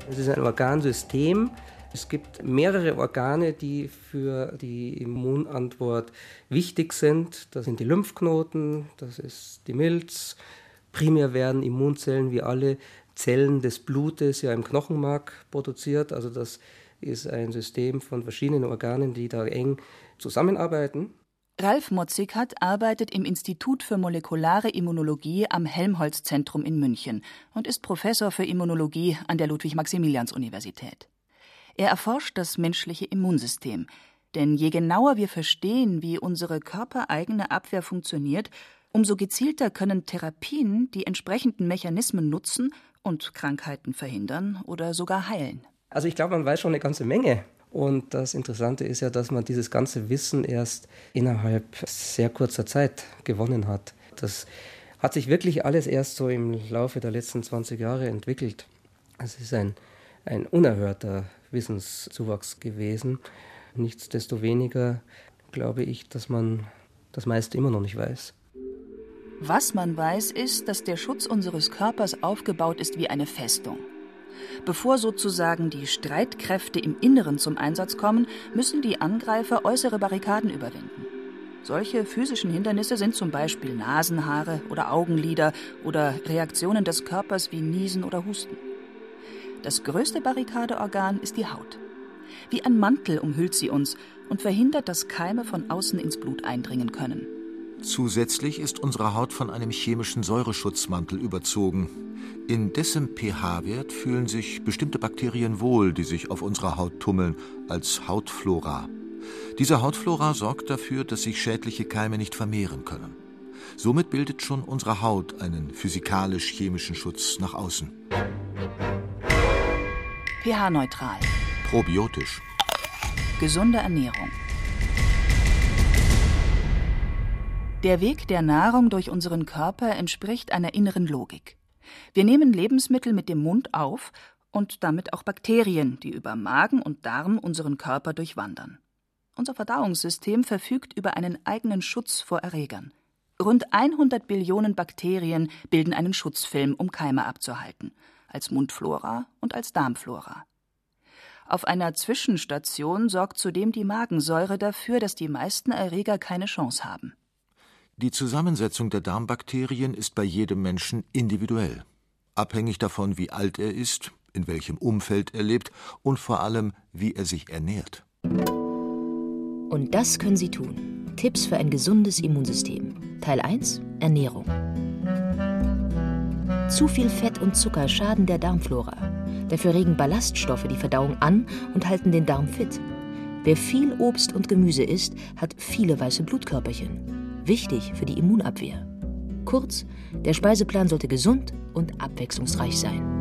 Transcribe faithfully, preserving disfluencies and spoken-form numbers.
Es ist ein Organsystem. Es gibt mehrere Organe, die für die Immunantwort wichtig sind. Das sind die Lymphknoten, das ist die Milz. Primär werden Immunzellen wie alle Zellen des Blutes ja im Knochenmark produziert. Also das ist ein System von verschiedenen Organen, die da eng zusammenarbeiten. Ralf Motzikat arbeitet im Institut für molekulare Immunologie am Helmholtz-Zentrum in München und ist Professor für Immunologie an der Ludwig-Maximilians-Universität. Er erforscht das menschliche Immunsystem. Denn je genauer wir verstehen, wie unsere körpereigene Abwehr funktioniert, umso gezielter können Therapien die entsprechenden Mechanismen nutzen und Krankheiten verhindern oder sogar heilen. Also ich glaube, man weiß schon eine ganze Menge. Und das Interessante ist ja, dass man dieses ganze Wissen erst innerhalb sehr kurzer Zeit gewonnen hat. Das hat sich wirklich alles erst so im Laufe der letzten zwanzig Jahre entwickelt. Es ist ein, ein unerhörter Wissenszuwachs gewesen. Nichtsdestoweniger glaube ich, dass man das meiste immer noch nicht weiß. Was man weiß, ist, dass der Schutz unseres Körpers aufgebaut ist wie eine Festung. Bevor sozusagen die Streitkräfte im Inneren zum Einsatz kommen, müssen die Angreifer äußere Barrikaden überwinden. Solche physischen Hindernisse sind zum Beispiel Nasenhaare oder Augenlider oder Reaktionen des Körpers wie Niesen oder Husten. Das größte Barrikadeorgan ist die Haut. Wie ein Mantel umhüllt sie uns und verhindert, dass Keime von außen ins Blut eindringen können. Zusätzlich ist unsere Haut von einem chemischen Säureschutzmantel überzogen. In dessen pH-Wert fühlen sich bestimmte Bakterien wohl, die sich auf unserer Haut tummeln, als Hautflora. Diese Hautflora sorgt dafür, dass sich schädliche Keime nicht vermehren können. Somit bildet schon unsere Haut einen physikalisch-chemischen Schutz nach außen. pH-neutral. Probiotisch. Gesunde Ernährung. Der Weg der Nahrung durch unseren Körper entspricht einer inneren Logik. Wir nehmen Lebensmittel mit dem Mund auf und damit auch Bakterien, die über Magen und Darm unseren Körper durchwandern. Unser Verdauungssystem verfügt über einen eigenen Schutz vor Erregern. Rund hundert Billionen Bakterien bilden einen Schutzfilm, um Keime abzuhalten, als Mundflora und als Darmflora. Auf einer Zwischenstation sorgt zudem die Magensäure dafür, dass die meisten Erreger keine Chance haben. Die Zusammensetzung der Darmbakterien ist bei jedem Menschen individuell, abhängig davon, wie alt er ist, in welchem Umfeld er lebt und vor allem, wie er sich ernährt. Und das können Sie tun. Tipps für ein gesundes Immunsystem. Teil eins: Ernährung. Zu viel Fett und Zucker schaden der Darmflora. Dafür regen Ballaststoffe die Verdauung an und halten den Darm fit. Wer viel Obst und Gemüse isst, hat viele weiße Blutkörperchen. Wichtig für die Immunabwehr. Kurz, der Speiseplan sollte gesund und abwechslungsreich sein.